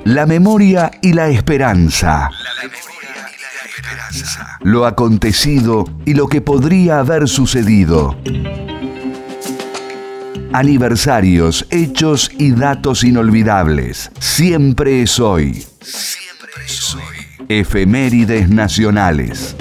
La memoria y la esperanza. Lo acontecido y lo que podría haber sucedido. Aniversarios, hechos y datos inolvidables. Siempre es hoy. Siempre es hoy. Efemérides nacionales.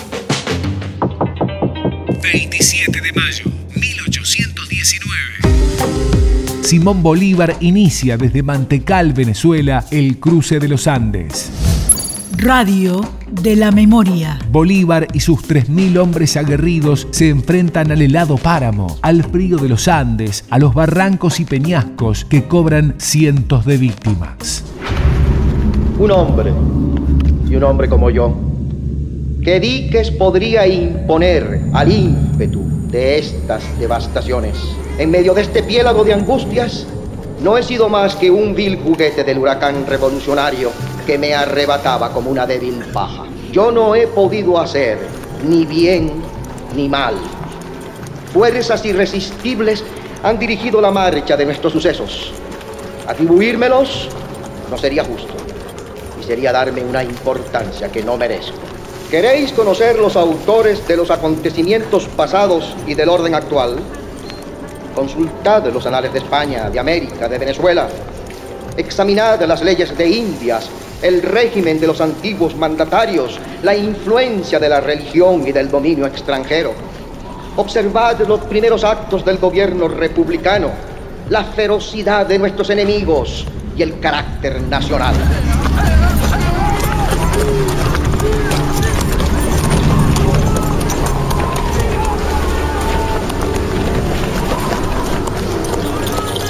27 de mayo, 1819. Simón Bolívar inicia desde Mantecal, Venezuela, el cruce de los Andes. Radio de la memoria. Bolívar y sus 3.000 hombres aguerridos se enfrentan al helado páramo, al frío de los Andes, a los barrancos y peñascos que cobran cientos de víctimas. Un hombre como yo, ¿qué diques podría imponer al ímpetu de estas devastaciones? En medio de este piélago de angustias, no he sido más que un vil juguete del huracán revolucionario que me arrebataba como una débil paja. Yo no he podido hacer ni bien ni mal. Fuerzas irresistibles han dirigido la marcha de nuestros sucesos. Atribuírmelos no sería justo y sería darme una importancia que no merezco. ¿Queréis conocer los autores de los acontecimientos pasados y del orden actual? Consultad los anales de España, de América, de Venezuela. Examinad las leyes de Indias, el régimen de los antiguos mandatarios, la influencia de la religión y del dominio extranjero. Observad los primeros actos del gobierno republicano, la ferocidad de nuestros enemigos y el carácter nacional.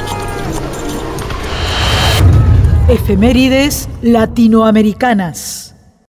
Efemérides latinoamericanas.